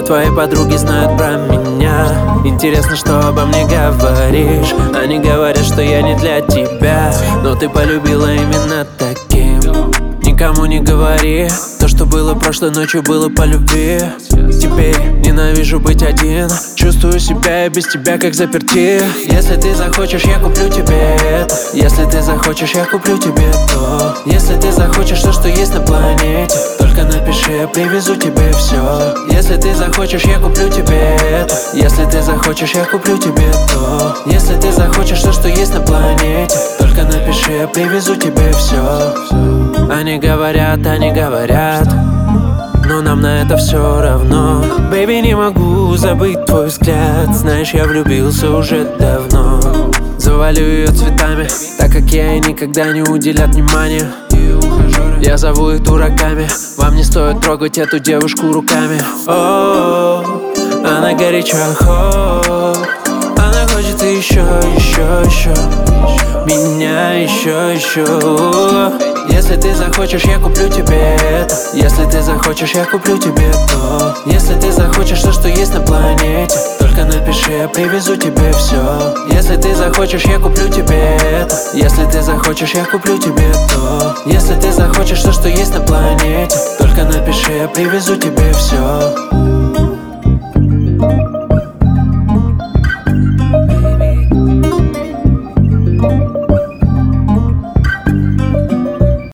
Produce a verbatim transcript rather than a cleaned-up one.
твои подруги знают про меня. Интересно, что обо мне говоришь. Они говорят, что я не для тебя, но ты полюбила именно таким. Никому не говори, то, что было прошлой ночью, было по любви. Теперь ненавижу быть один, чувствую себя и без тебя как заперти. Если ты захочешь, я куплю тебе это. Если ты захочешь, я куплю тебе то. Если ты захочешь то, что есть на планете, только напиши, я привезу тебе все. Если ты захочешь, я куплю тебе это. Если ты захочешь, я куплю тебе то. Если ты захочешь то, что есть на планете, только напиши, я привезу тебе все. Они говорят, они говорят, но нам на это все равно. Бэйби, не могу забыть твой взгляд. Знаешь, я влюбился уже давно. Завалю ее цветами, так как я ей никогда не уделят внимания. Я зову их дураками, вам не стоит трогать эту девушку руками. О, она горячо хочет, она хочет еще, еще, еще меня, еще, еще. Если ты захочешь, я куплю тебе это. Если ты захочешь, я куплю тебе то. Если ты захочешь то, что есть на планете, только напиши, я привезу тебе все. Если ты захочешь, я куплю тебе это. Если ты захочешь, я куплю тебе то. Если ты захочешь то, что есть на планете, только напиши, я привезу тебе все.